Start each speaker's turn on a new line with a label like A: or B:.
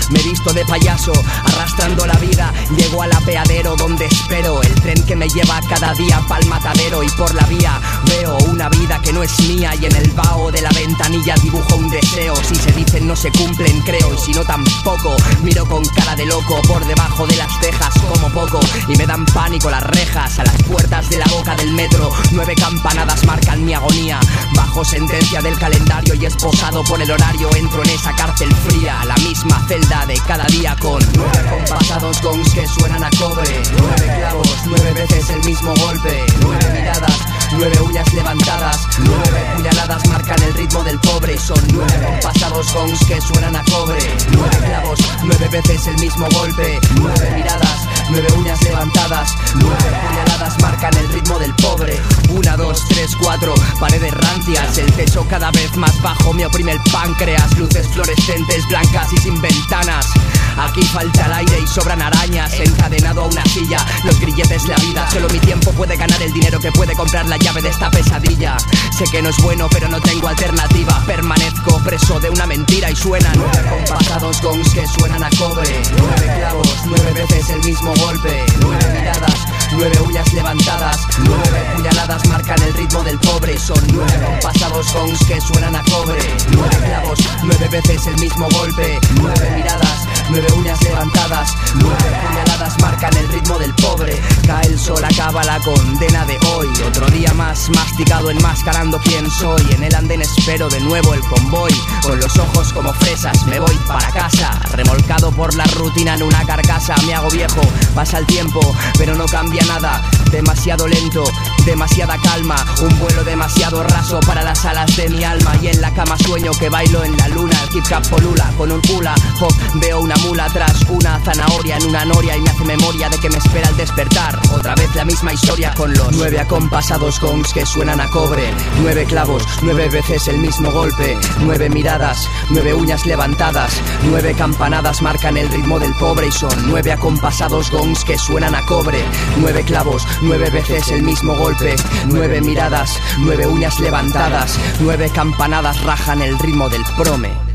A: me visto de payaso, arrastrando la vida. Llego al apeadero donde espero el tren que me lleva cada día pa'l matadero. Y por la vía veo una vida que no es mía, y en el vaho de la ventanilla dibujo un deseo. Si se dicen no se cumplen, creo, y si no tampoco. Miro con cara de loco por debajo de las cejas como poco, y me dan pánico las rejas a las puertas de la boca del metro. 9 campanadas marcan mi agonía, bajo sentencia del calendario y esposado por el horario. Entro en esa cárcel fría, la misma celda de cada día, con 9 compasados gongs que suenan a cobre. 9 clavos, 9 veces el mismo golpe. 9 miradas, 9 uñas levantadas. 9 puñaladas marcan el ritmo del pobre. Son 9 compasados gongs que suenan a cobre. 9 clavos, 9 veces el mismo golpe. 9 miradas, 9 uñas levantadas. 9 puñaladas marcan el ritmo del pobre. 1, 2, 3, 4, paredes rancias. El techo cada vez más bajo me oprime el páncreas. Luces fluorescentes, blancas y sin ventanas. Aquí falta el aire y sobran arañas. Encadenado a una silla, los grilletes la vida. Solo mi tiempo puede ganar el dinero que puede comprar la llave de esta pesadilla. Sé que no es bueno pero no tengo alternativa. Permanezco preso de una mentira y suenan 9 compasados gongs que suenan a cobre. 9 clavos, 9 veces el mismo golpe. 9 miradas, 9 uñas levantadas. 9 puñaladas marcan el ritmo del pobre. Son 9 compasados gongs que suenan a cobre. 9 clavos, 9 veces el mismo golpe. 9 miradas, 9 uñas levantadas. 9 puñaladas marcan el ritmo del pobre. Cae el sol, acaba la condena de hoy. Otro día más masticado, enmascarando quién soy. En el andén espero de nuevo el convoy. Con los ojos como fresas me voy para casa, remolcado por la rutina en una carcasa. Me hago viejo, pasa el tiempo, pero no cambia nada. Demasiado lento, demasiada calma. Un vuelo demasiado raso para las alas de mi alma. Y en la cama sueño que bailo en la luna. El hip hop polula con un hula hop. Veo una mula tras una zanahoria en una noria, y me hace memoria de que me espera al despertar. Otra vez la misma historia con los 9 acompasados gongs que suenan a cobre. 9 clavos, 9 veces el mismo golpe. 9 miradas, 9 uñas levantadas. 9 campanadas marcan el ritmo del pobre. Y son 9 acompasados gongs que suenan a cobre. 9 clavos, 9 veces el mismo golpe. 9 miradas, 9 uñas levantadas. 9 campanadas rajan el ritmo del prome.